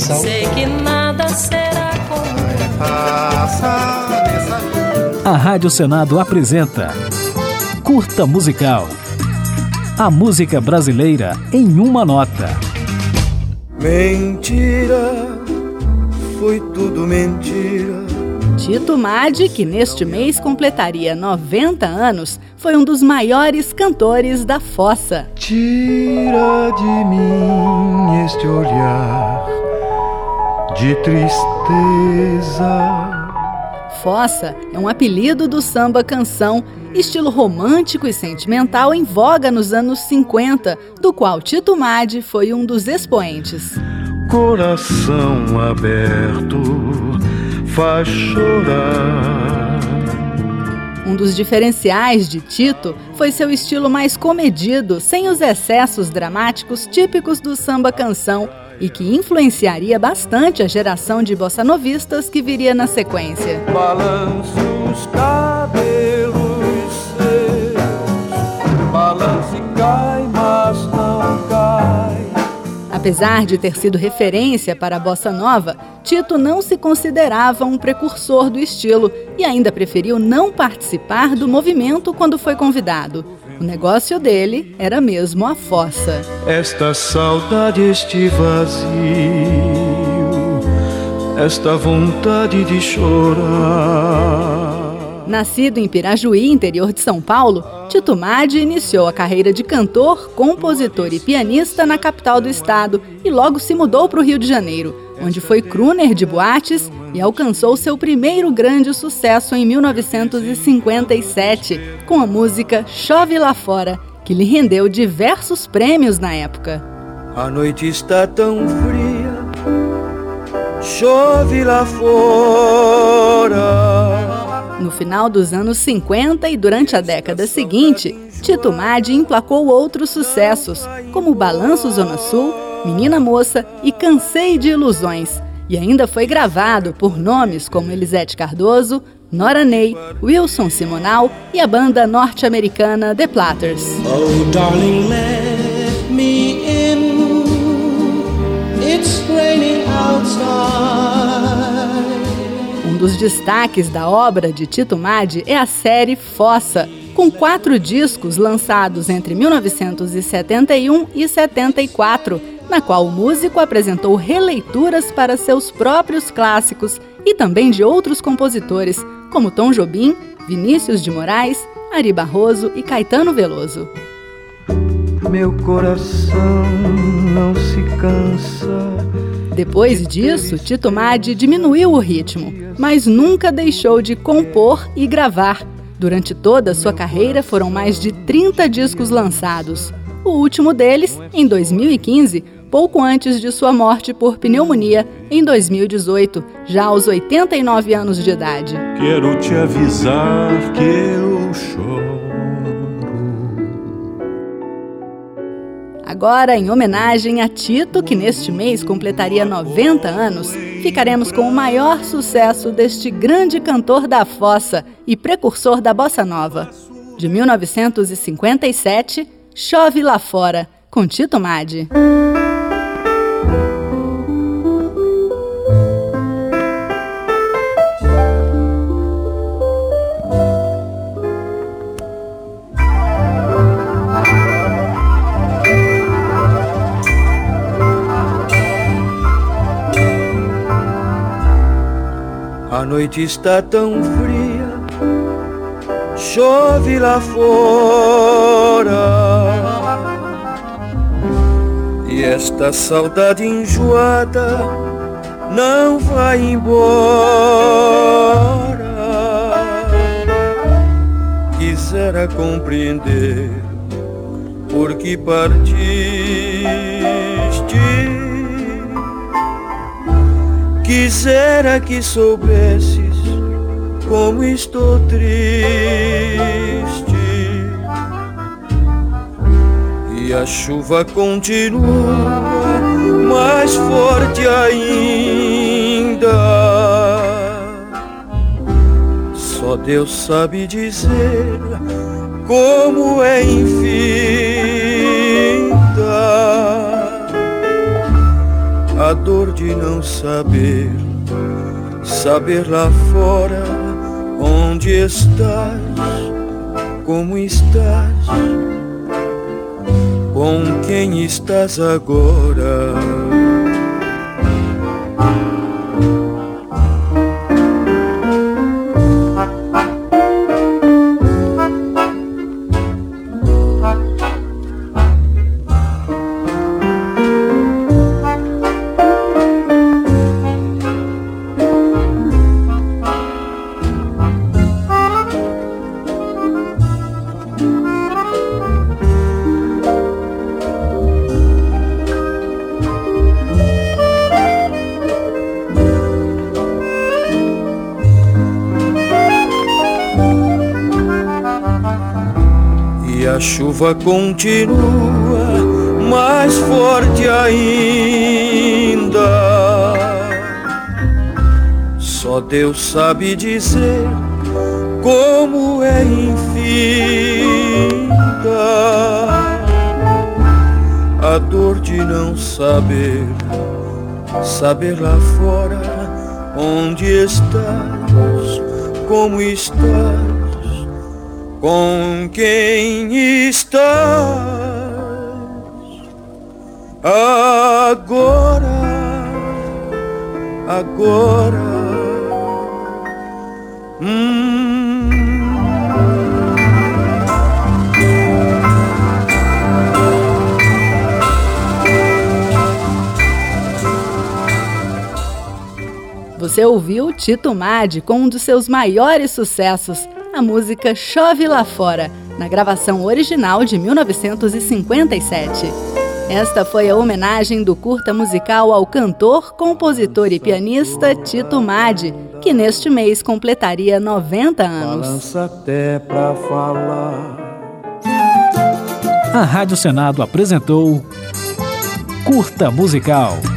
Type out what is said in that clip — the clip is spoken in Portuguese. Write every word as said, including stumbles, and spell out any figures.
coração. Sei que nada será como A Rádio Senado apresenta Curta Musical. A música brasileira em uma nota. Mentira, foi tudo mentira. Tito Maddi, que neste mês completaria noventa anos, foi um dos maiores cantores da fossa. Tira de mim este olhar de tristeza. Fossa é um apelido do samba-canção, estilo romântico e sentimental em voga nos anos cinquenta, do qual Tito Maddi foi um dos expoentes. Coração aberto faz chorar. Um dos diferenciais de Tito foi seu estilo mais comedido, sem os excessos dramáticos típicos do samba-canção, e que influenciaria bastante a geração de bossanovistas que viria na sequência. Balança os cabelos seus, balança e cai, mas não cai. Apesar de ter sido referência para a bossa nova, Tito não se considerava um precursor do estilo e ainda preferiu não participar do movimento quando foi convidado. O negócio dele era mesmo a fossa. Esta saudade, este vazio, esta vontade de chorar. Nascido em Pirajuí, interior de São Paulo, Tito Maddi iniciou a carreira de cantor, compositor e pianista na capital do estado e logo se mudou para o Rio de Janeiro, onde foi crooner de boates e alcançou seu primeiro grande sucesso em mil novecentos e cinquenta e sete, com a música Chove Lá Fora, que lhe rendeu diversos prêmios na época. A noite está tão fria, chove lá fora. No final dos anos cinquenta e durante a década seguinte, Tito Maddi emplacou outros sucessos, como Balanço Zona Sul, Menina Moça e Cansei de Ilusões, e ainda foi gravado por nomes como Elisete Cardoso, Nora Ney, Wilson Simonal e a banda norte-americana The Platters. Oh, darling, let me in. It's raining outside. Um dos destaques da obra de Tito Maddi é a série Fossa, com quatro discos lançados entre mil novecentos e setenta e um e setenta e quatro, na qual o músico apresentou releituras para seus próprios clássicos e também de outros compositores, como Tom Jobim, Vinícius de Moraes, Ari Barroso e Caetano Veloso. Meu coração não se cansa. Depois disso, Tito Maddi diminuiu o ritmo, mas nunca deixou de compor e gravar. Durante toda a sua carreira foram mais de trinta discos lançados. O último deles, em dois mil e quinze, pouco antes de sua morte por pneumonia, em dois mil e dezoito, já aos oitenta e nove anos de idade. Quero te avisar que eu choro. Agora, em homenagem a Tito, que neste mês completaria noventa anos, ficaremos com o maior sucesso deste grande cantor da fossa e precursor da bossa nova. De mil novecentos e cinquenta e sete, Chove Lá Fora, com Tito Maddi. A noite está tão fria, chove lá fora. E esta saudade enjoada não vai embora. Quisera compreender por que partiste. Quisera que soubesses como estou triste. E a chuva continua mais forte ainda. Só Deus sabe dizer como é infinita a dor de não saber, saber lá fora onde estás, como estás, com quem estás agora. A chuva continua mais forte ainda. Só Deus sabe dizer como é infinita a dor de não saber, saber lá fora onde estás, como estás, com quem estás agora, agora. Hum. Você ouviu Tito Maddi com um dos seus maiores sucessos, a música Chove Lá Fora, na gravação original de mil novecentos e cinquenta e sete. Esta foi a homenagem do curta musical ao cantor, compositor e pianista Tito Maddi, que neste mês completaria noventa anos. Balança até pra falar. A Rádio Senado apresentou Curta Musical.